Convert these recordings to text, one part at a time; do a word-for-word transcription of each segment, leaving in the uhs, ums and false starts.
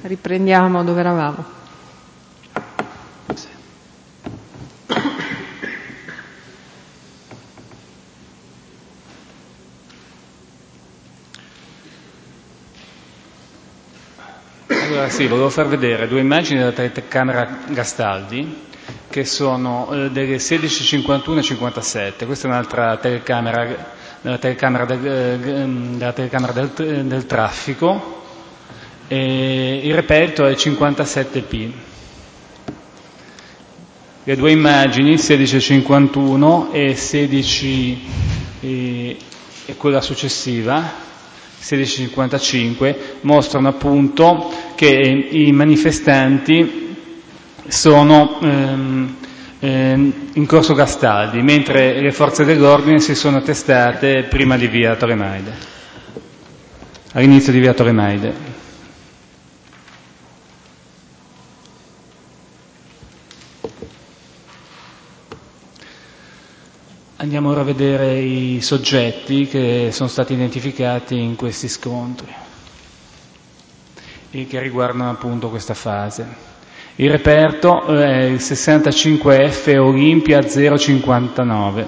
Riprendiamo dove eravamo. Allora sì, volevo far vedere due immagini della telecamera Gastaldi che sono eh, delle sedici cinquantuno e cinquantasette. Questa è un'altra telecamera, della telecamera del, eh, della telecamera del, del traffico. E il reperto è cinquantasette p. Le due immagini, sedici cinquantuno e sedici e, e quella successiva, sedici cinquantacinque, mostrano appunto che i manifestanti sono ehm, ehm, in corso Gastaldi, mentre le forze dell'ordine si sono attestate prima di via Toremaide, all'inizio di via Toremaide. Andiamo ora a vedere i soggetti che sono stati identificati in questi scontri e che riguardano appunto questa fase. Il reperto è il sessantacinque F Olimpia zero cinquantanove.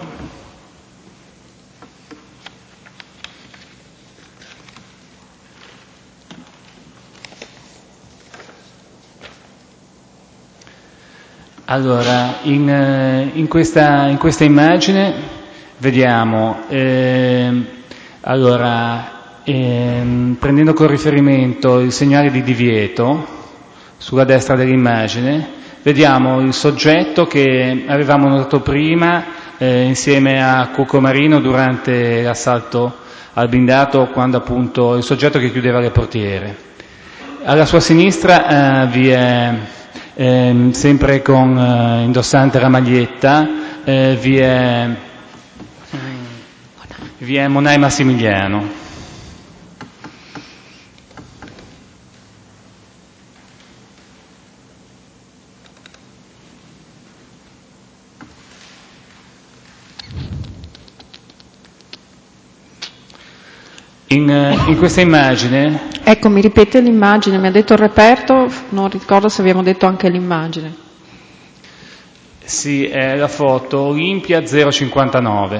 Allora, in, in, questa, in questa immagine vediamo, eh, allora, eh, prendendo con riferimento il segnale di divieto sulla destra dell'immagine, vediamo il soggetto che avevamo notato prima eh, insieme a Cuoco Marino durante l'assalto al blindato, quando appunto il soggetto che chiudeva le portiere. Alla sua sinistra eh, vi è Eh, sempre con eh, indossante la maglietta eh, vi è vi è Monai Massimiliano. In, in questa immagine... Ecco, mi ripete l'immagine, mi ha detto il reperto, non ricordo se abbiamo detto anche l'immagine. Sì, è la foto Olimpia zero cinquantanove.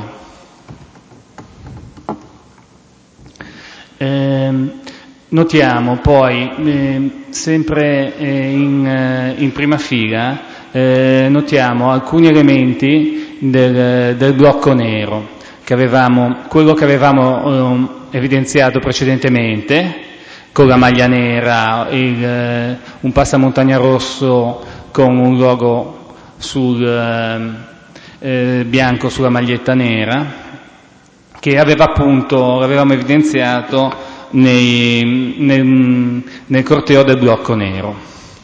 Eh, notiamo poi, eh, sempre eh, in, eh, in prima fila, eh, notiamo alcuni elementi del, del blocco nero, che avevamo, quello che avevamo eh, evidenziato precedentemente, con la maglia nera, il, un passamontagna rosso con un logo sul eh, bianco sulla maglietta nera, che aveva appunto, l'avevamo evidenziato nei, nel, nel corteo del blocco nero.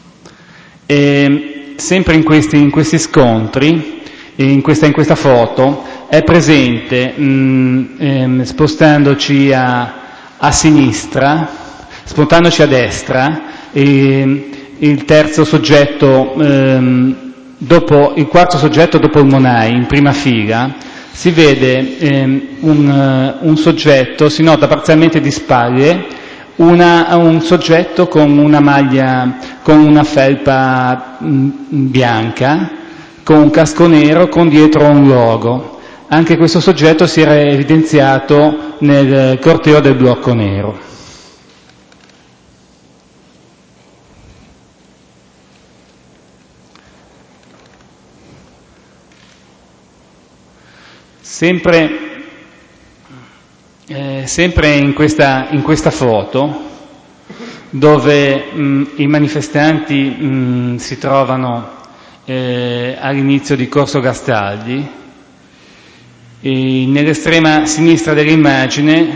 E sempre in questi, in questi scontri, in questa, in questa foto, è presente, mh, ehm, spostandoci a, a sinistra, spostandoci a destra, e il terzo soggetto, ehm, dopo, il quarto soggetto dopo il Monai, in prima fila, si vede ehm, un, un soggetto, si nota parzialmente di spalle, una, un soggetto con una maglia, con una felpa mh, bianca, con un casco nero, con dietro un logo. Anche questo soggetto si era evidenziato nel corteo del blocco nero. Sempre, eh, sempre in, questa, in questa foto, dove mh, i manifestanti mh, si trovano eh, all'inizio di Corso Gastaldi, e nell'estrema sinistra dell'immagine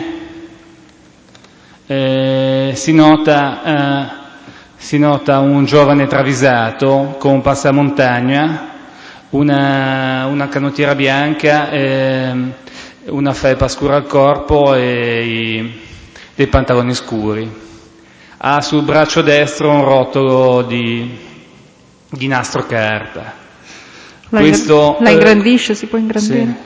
eh, si, nota, eh, si nota un giovane travisato con un passamontagna, una, una canottiera bianca, eh, una felpa scura al corpo e i, dei pantaloni scuri. Ha sul braccio destro un rotolo di, di nastro carta. La, Questo, la ingrandisce, eh, si può ingrandire? Sì.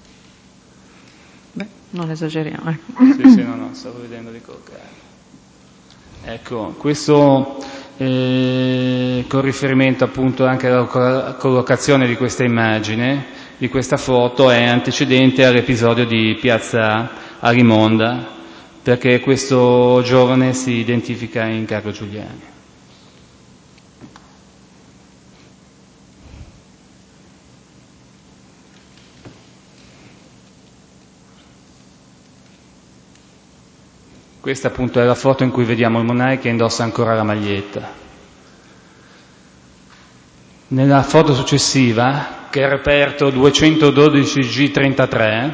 Beh, non esageriamo. Eh. Sì, sì, no, no, stavo vedendo di collocare. Ecco, questo eh, con riferimento appunto anche alla collocazione di questa immagine, di questa foto, è antecedente all'episodio di Piazza Arimonda, perché questo giovane si identifica in Carlo Giuliani. Questa appunto è la foto in cui vediamo il Monai che indossa ancora la maglietta. Nella foto successiva, che è il reperto duecentododici G trentatré,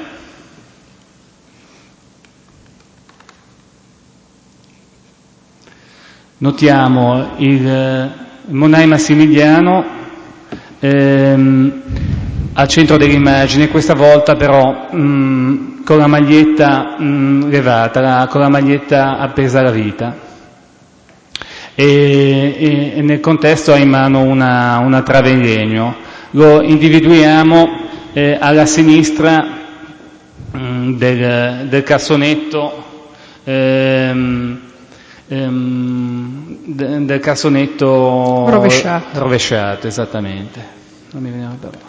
notiamo il, il Monai Massimiliano ehm, al centro dell'immagine, questa volta però mh, con la maglietta mh, levata, la, con la maglietta appesa alla vita. E, e, e nel contesto ha in mano una, una trave in legno. Lo individuiamo eh, alla sinistra mh, del, del cassonetto ehm, ehm, de, del cassonetto rovesciato. rovesciato, esattamente. Non mi viene la parola.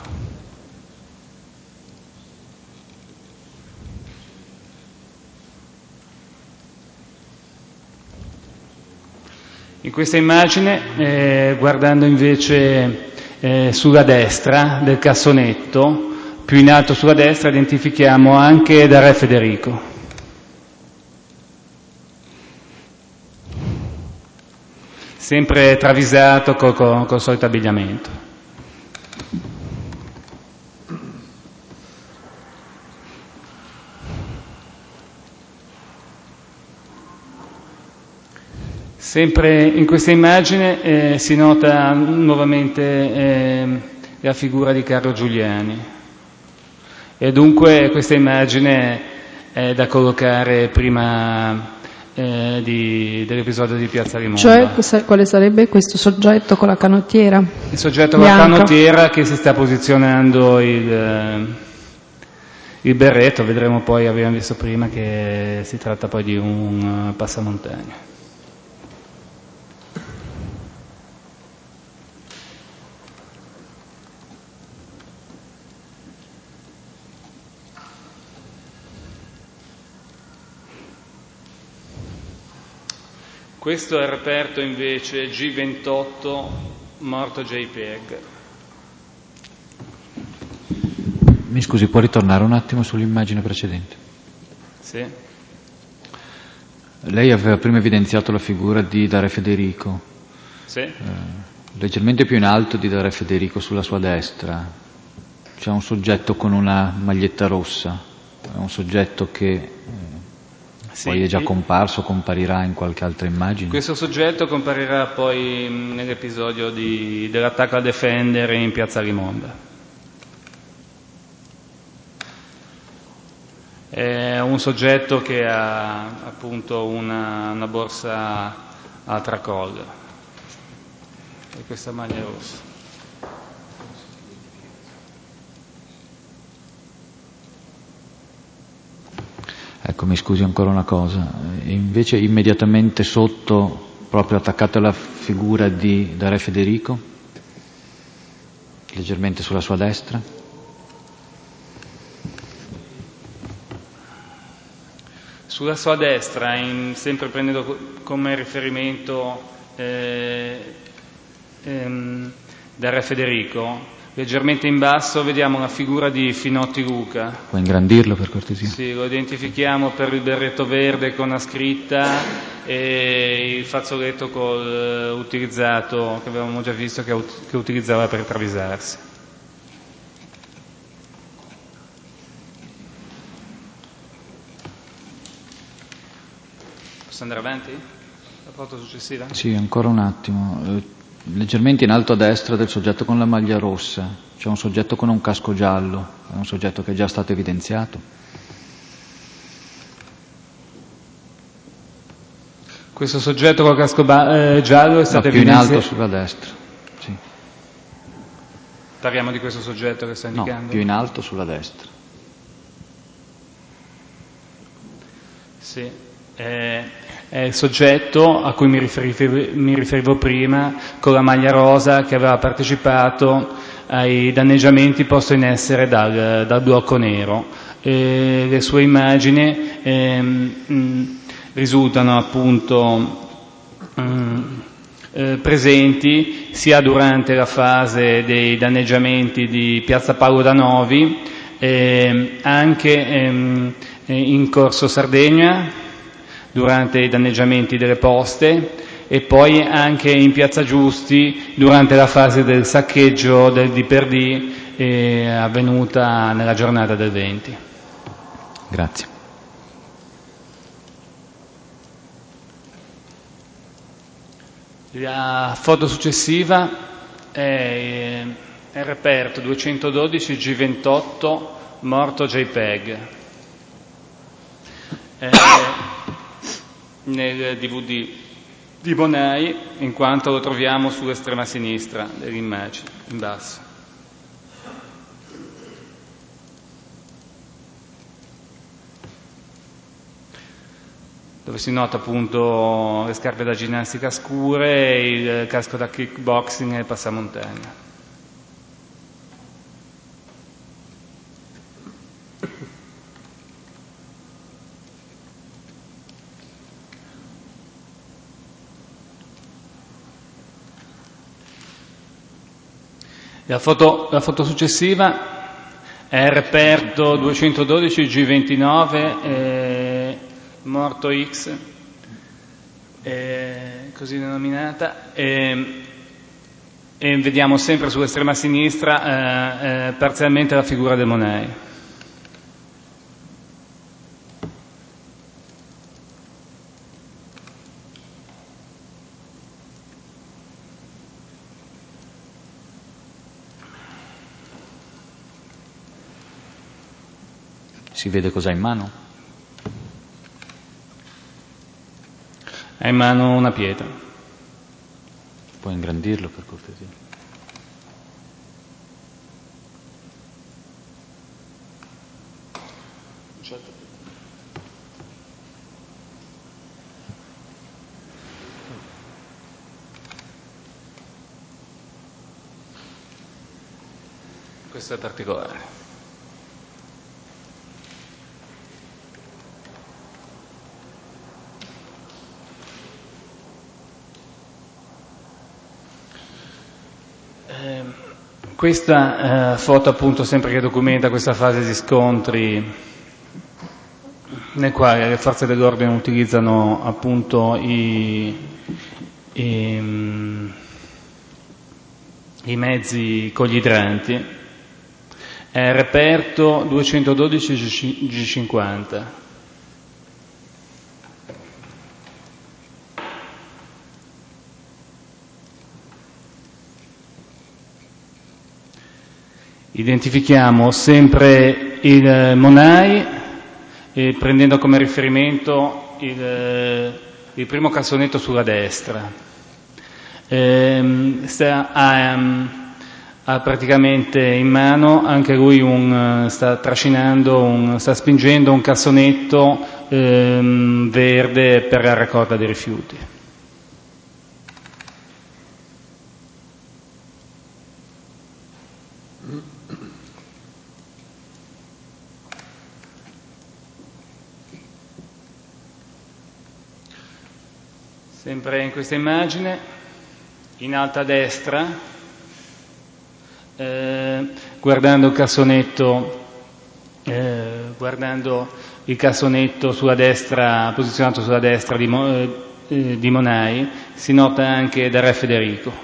In questa immagine, eh, guardando invece eh, sulla destra del cassonetto, più in alto sulla destra, identifichiamo anche da Re Federico. Sempre travisato col, col, col solito abbigliamento. Sempre in questa immagine eh, si nota nuovamente eh, la figura di Carlo Giuliani e dunque questa immagine è da collocare prima eh, di, dell'episodio di Piazza Arimonda. Cioè, quale sarebbe questo soggetto con la canottiera? Il soggetto con la canottiera che si sta posizionando il, il berretto, vedremo poi, abbiamo visto prima che si tratta poi di un passamontagna. Questo è il reperto invece G ventotto morto JPEG. Mi scusi, può ritornare un attimo sull'immagine precedente? Sì. Lei aveva prima evidenziato la figura di Re Federico. Sì. Eh, leggermente più in alto di Re Federico, sulla sua destra, c'è un soggetto con una maglietta rossa. È un soggetto che... Eh, Sì, poi è già comparso, comparirà in qualche altra immagine? Questo soggetto comparirà poi nell'episodio di, dell'attacco a Defender in Piazza Arimonda. È un soggetto che ha appunto una, una borsa a tracolla e questa maglia rossa. Ecco, mi scusi ancora una cosa, invece immediatamente sotto, proprio attaccato alla figura di Re Federico, leggermente sulla sua destra. Sulla sua destra, in, sempre prendendo come riferimento eh, ehm, da Re Federico, leggermente in basso vediamo la figura di Finotti Luca. Può ingrandirlo per cortesia? Sì, lo identifichiamo per il berretto verde con la scritta e il fazzoletto col, uh, utilizzato, che avevamo già visto che, che utilizzava per travisarsi. Posso andare avanti? La foto successiva? Sì, ancora un attimo. Eh, leggermente in alto a destra del soggetto con la maglia rossa c'è un soggetto con un casco giallo, è un soggetto che è già stato evidenziato. Questo soggetto con il casco ba- eh, giallo è stato no, più evidenziato? in alto sulla destra, sì. Parliamo di questo soggetto che sta indicando? No, più in alto sulla destra. Sì. è, è il soggetto a cui mi riferivo, mi riferivo prima, con la maglia rosa, che aveva partecipato ai danneggiamenti posti in essere dal, dal blocco nero. E le sue immagini ehm, mh, risultano appunto mh, eh, presenti sia durante la fase dei danneggiamenti di Piazza Paolo da Novi, eh, anche ehm, in Corso Sardegna durante i danneggiamenti delle poste, e poi anche in Piazza Giusti durante la fase del saccheggio del D per D eh, avvenuta nella giornata del venti. Grazie. La foto successiva è il reperto duecentododici G ventotto morto JPEG. È nel D V D di Bonai, in quanto lo troviamo sull'estrema sinistra dell'immagine, in basso. Dove si nota appunto le scarpe da ginnastica scure, il casco da kickboxing e il passamontagna. La foto, la foto successiva è il reperto duecentododici G ventinove eh, morto X, eh, così denominata, e, e vediamo sempre sull'estrema sinistra eh, eh, parzialmente la figura del Monei. Si vede cosa ha in mano? Ha in mano una pietra. Puoi ingrandirlo per cortesia? Questo è particolare. Questa eh, foto appunto sempre che documenta questa fase di scontri nel quale le forze dell'ordine utilizzano appunto i, i, i mezzi con gli idranti, è il reperto duecentododici G cinquanta. Identifichiamo sempre il Monai eh, prendendo come riferimento il, il primo cassonetto sulla destra. Eh, sta, ha, ha praticamente in mano anche lui un, sta trascinando, un, sta spingendo un cassonetto eh, verde per la raccolta dei rifiuti. Sempre in questa immagine, in alto a destra, eh, guardando il cassonetto, eh, guardando il cassonetto sulla destra, posizionato sulla destra di, eh, di Monai, si nota anche da Re Federico.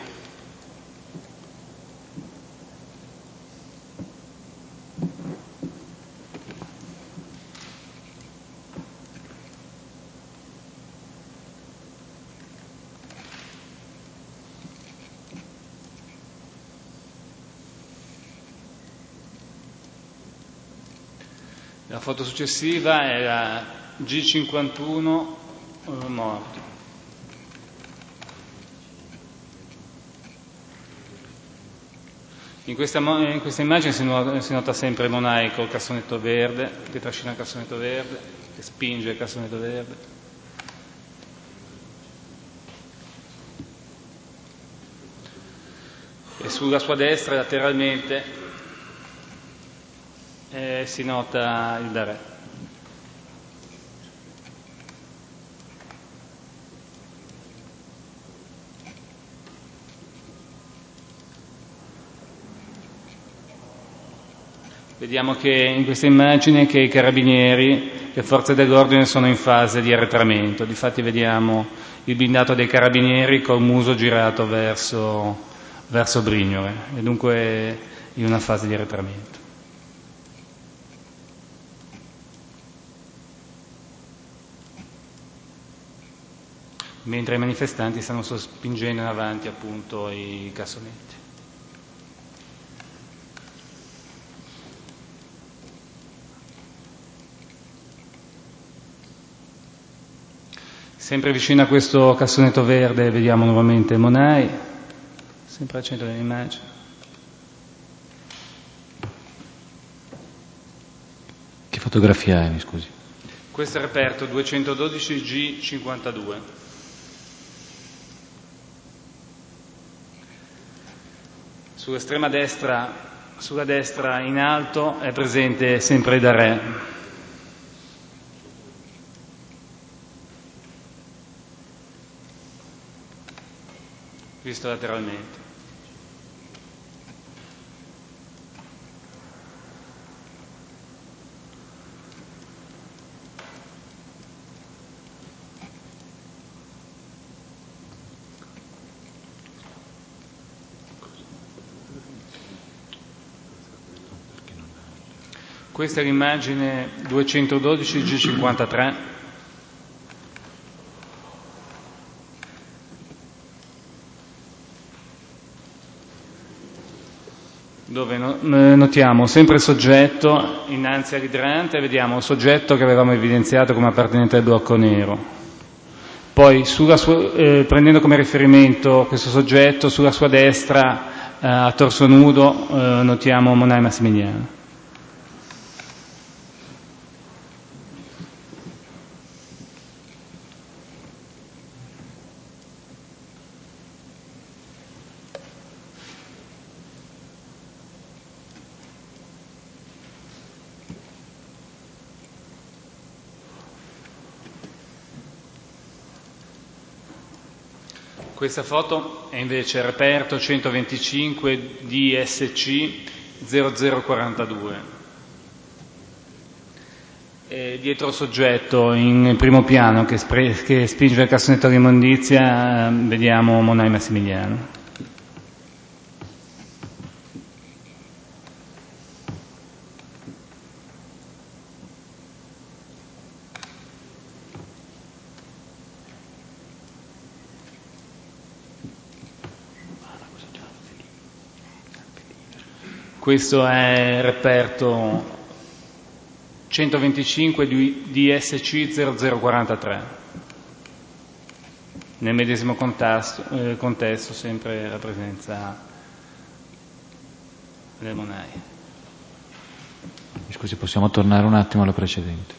La foto successiva è la G cinquantuno eh, morto. In questa, in questa immagine si nota, si nota sempre Monai col cassonetto verde, che trascina il cassonetto verde, che spinge il cassonetto verde. sulla sua destra lateralmente eh, si nota il da re. Vediamo che in questa immagine che i carabinieri, le forze dell'ordine sono in fase di arretramento. Difatti vediamo il blindato dei carabinieri col muso girato verso, verso Brignole e dunque in una fase di arretramento. Mentre i manifestanti stanno sospingendo in avanti appunto i cassonetti. Sempre vicino a questo cassonetto verde vediamo nuovamente Monai, sempre al centro dell'immagine. Che fotografia è, mi scusi? Questo è il reperto duecentododici G cinquantadue. Sull'estrema destra, sulla destra in alto è presente sempre il da re. Visto lateralmente. Questa è l'immagine duecentododici G cinquantatré. Dove notiamo sempre il soggetto innanzi all'idrante, vediamo il soggetto che avevamo evidenziato come appartenente al blocco nero. Poi, sulla sua, eh, prendendo come riferimento questo soggetto, sulla sua destra, eh, a torso nudo, eh, notiamo Monai Massimiliano. Questa foto è invece il reperto centoventicinque D S C zero zero quarantadue. E dietro il soggetto in primo piano che, spre- che spinge il cassonetto di immondizia eh, vediamo Monai Massimiliano. Questo è il reperto centoventicinque D S C zero zero quarantatré. Nel medesimo contesto, eh, contesto sempre la presenza del Monai. Mi scusi, possiamo tornare un attimo alla precedente?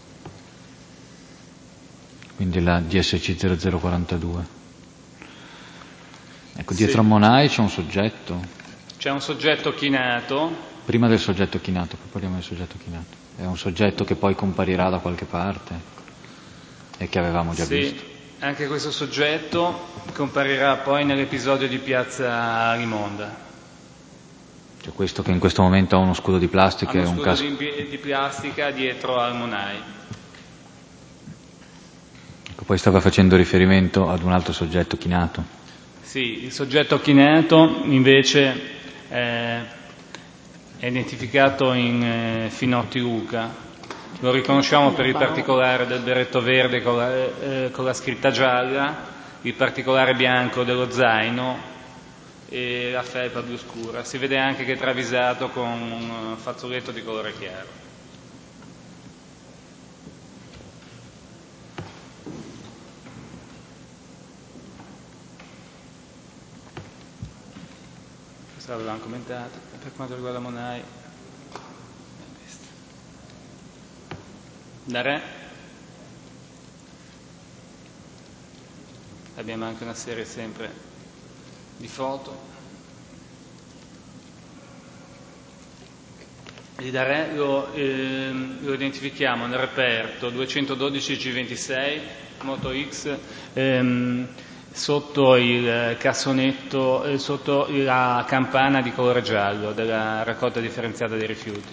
Quindi la D S C zero zero quarantadue. Ecco, dietro sì. a Monai c'è un soggetto. C'è un soggetto chinato. Prima del soggetto chinato, poi parliamo del soggetto chinato. È un soggetto che poi comparirà da qualche parte e che avevamo già sì, visto. Anche questo soggetto comparirà poi nell'episodio di Piazza Rimonda. Cioè questo che in questo momento ha uno scudo di plastica ha uno e un scudo casco di, di plastica dietro al Monai. Ecco, poi stava facendo riferimento ad un altro soggetto chinato. Sì, il soggetto chinato invece eh, è identificato in eh, Finotti Luca. Lo riconosciamo per il particolare del berretto verde con la, eh, con la scritta gialla, il particolare bianco dello zaino e la felpa blu scura. Si vede anche che è travisato con un fazzoletto di colore chiaro. Questo l'avevamo commentato. Per quanto riguarda Monai, da re abbiamo anche una serie sempre di foto. Il Dare lo, eh, lo identifichiamo nel reperto duecentododici G ventisei Moto X, ehm, sotto il cassonetto, eh, sotto la campana di colore giallo della raccolta differenziata dei rifiuti.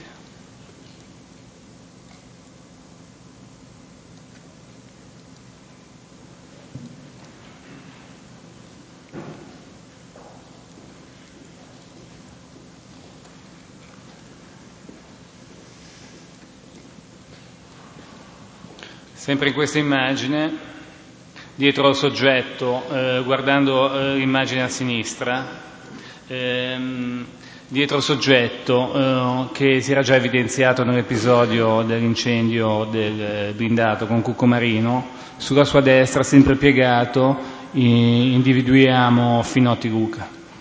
Sempre in questa immagine, dietro al soggetto, eh, guardando eh, l'immagine a sinistra, ehm, dietro al soggetto eh, che si era già evidenziato nell'episodio dell'incendio del blindato con Cuccomarino, sulla sua destra, sempre piegato, eh, individuiamo Finotti Luca.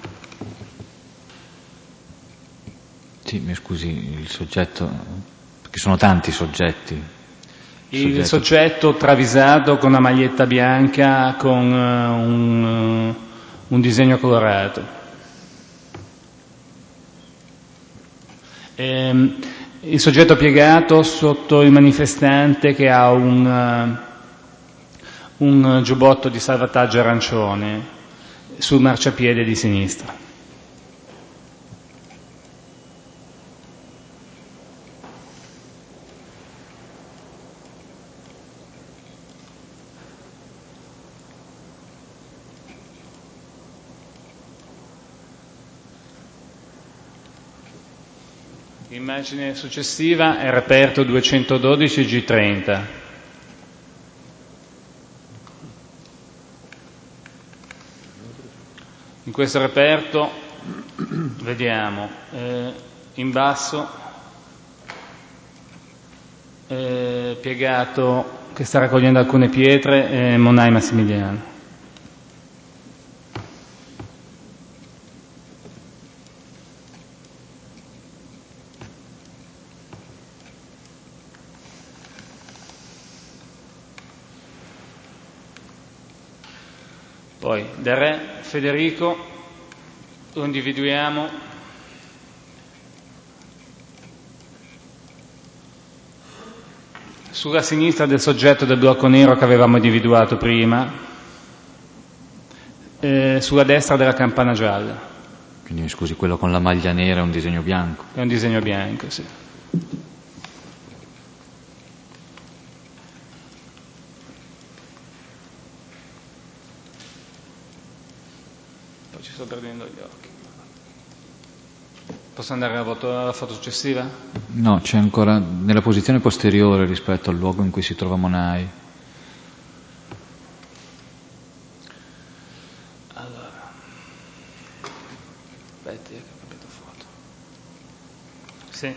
Sì, mi scusi, il soggetto, perché sono tanti soggetti. Il soggetto, soggetto travisato con una maglietta bianca con uh, un, uh, un disegno colorato. Ehm, il soggetto piegato sotto il manifestante che ha un, uh, un giubbotto di salvataggio arancione sul marciapiede di sinistra. L'immagine successiva è il reperto duecentododici G trenta. In questo reperto vediamo eh, in basso eh, piegato che sta raccogliendo alcune pietre eh, Monai Massimiliano. Poi del re Federico lo individuiamo sulla sinistra del soggetto del blocco nero che avevamo individuato prima, eh, sulla destra della campana gialla. Quindi mi scusi, quello con la maglia nera è un disegno bianco? È un disegno bianco, sì. Poi ci sto perdendo gli occhi. Posso andare alla foto, alla foto successiva? No, c'è ancora nella posizione posteriore rispetto al luogo in cui si trova Monai. Allora, aspetti che ho cambiato foto. Sì.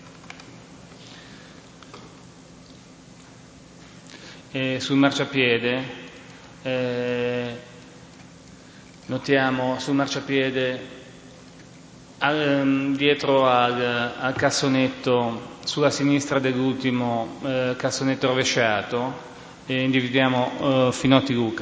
E sul marciapiede eh, notiamo sul marciapiede Al, dietro al, al cassonetto sulla sinistra dell'ultimo eh, cassonetto rovesciato e individuiamo eh, Finotti Luca.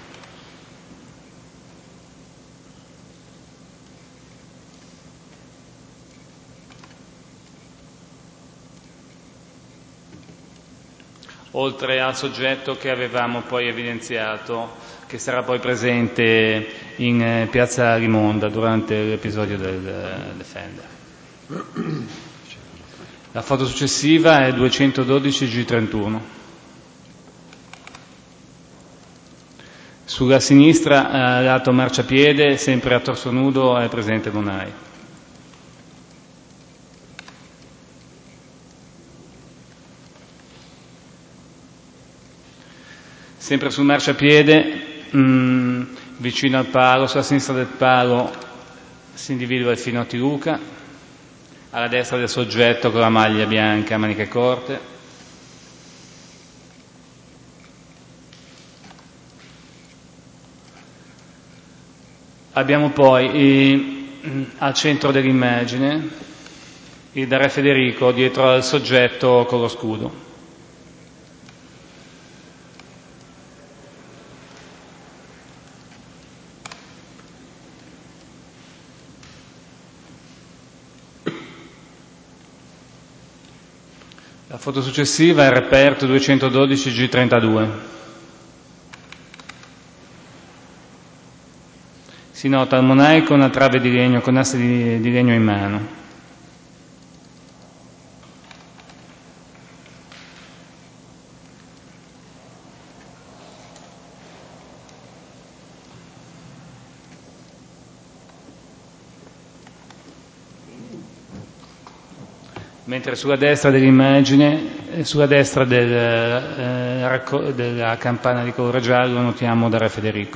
Oltre al soggetto che avevamo poi evidenziato, che sarà poi presente in eh, piazza Rimonda durante l'episodio del eh, Defender. La foto successiva è duecentododici G trentuno. Sulla sinistra, eh, lato marciapiede, sempre a torso nudo, è presente Monai. Sempre sul marciapiede, mh, vicino al palo, sulla sinistra del palo, si individua il Finotti Luca, alla destra del soggetto con la maglia bianca a maniche corte. Abbiamo poi eh, al centro dell'immagine il Re Federico dietro al soggetto con lo scudo. La foto successiva è il reperto duecentododici G trentadue. Si nota il Monai con una trave di legno, con assi di, di legno in mano. Mentre sulla destra dell'immagine, sulla destra del, eh, della campana di colore giallo notiamo da Re Federico.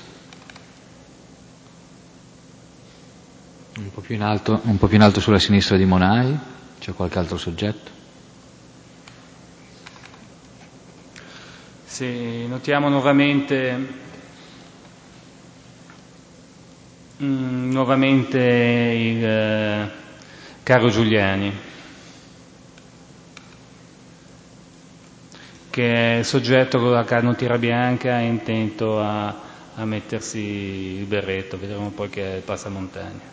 Un po' più in alto, un po' più in alto sulla sinistra di Monai, c'è qualche altro soggetto? Sì, notiamo nuovamente, mm, nuovamente il eh, caro Giuliani, che è il soggetto con la canottiera bianca intento a, a mettersi il berretto, vedremo poi che è il passamontagna.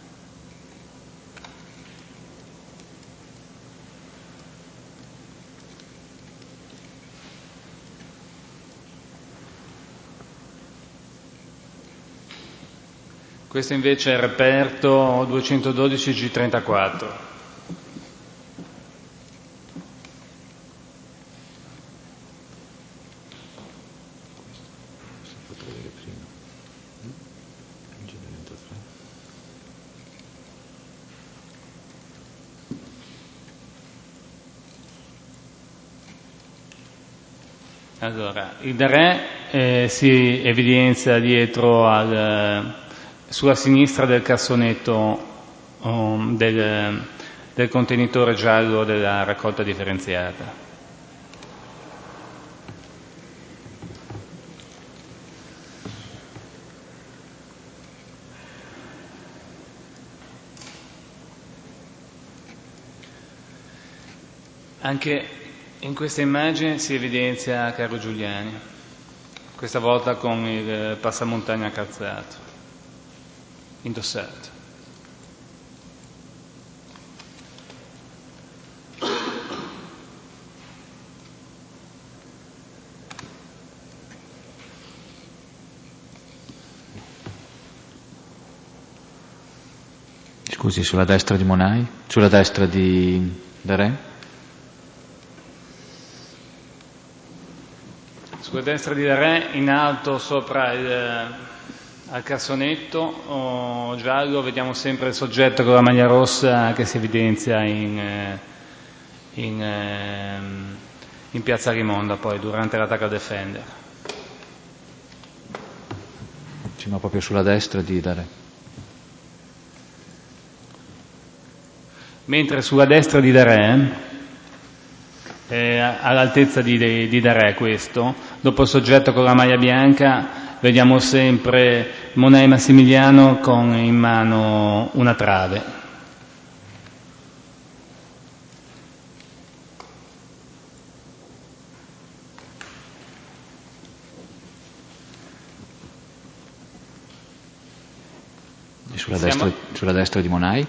Questo invece è il reperto duecentododici G trentaquattro. Allora, il Re eh, si evidenzia dietro al, sulla sinistra del cassonetto um, del, del contenitore giallo della raccolta differenziata. Anche in questa immagine si evidenzia Caro Giuliani, questa volta con il passamontagna calzato, indossato. Scusi, sulla destra di Monai? Sulla destra di del Re? Sulla destra di Re, in alto sopra il, al cassonetto oh, giallo, vediamo sempre il soggetto con la maglia rossa che si evidenzia in, in, in Piazza Rimonda poi durante l'attacco a Defender. Sì, ma proprio sulla destra di Re. Mentre sulla destra di Re, eh, all'altezza di, di, di Re questo, dopo il soggetto con la maglia bianca, vediamo sempre Monai Massimiliano con in mano una trave. E sulla, destra, sulla destra di Monai?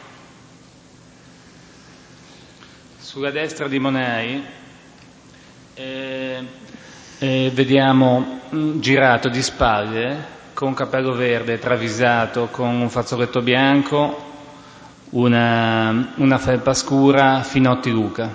Sulla destra di Monai eh, eh, vediamo mh, girato di spalle, con capello verde, travisato, con un fazzoletto bianco, una, una felpa scura, Finotti Luca.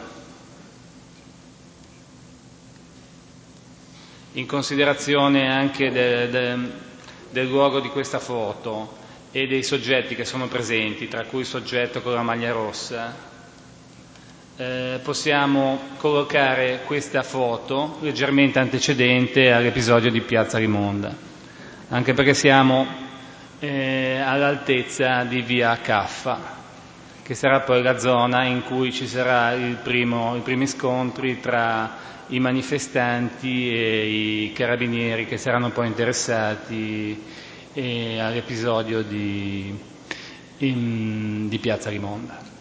In considerazione anche de, de, del luogo di questa foto e dei soggetti che sono presenti, tra cui il soggetto con la maglia rossa, Eh, possiamo collocare questa foto leggermente antecedente all'episodio di Piazza Rimonda, anche perché siamo eh, all'altezza di via Caffa, che sarà poi la zona in cui ci sarà il primo, i primi scontri tra i manifestanti e i carabinieri che saranno poi interessati eh, all'episodio di, in, di Piazza Rimonda.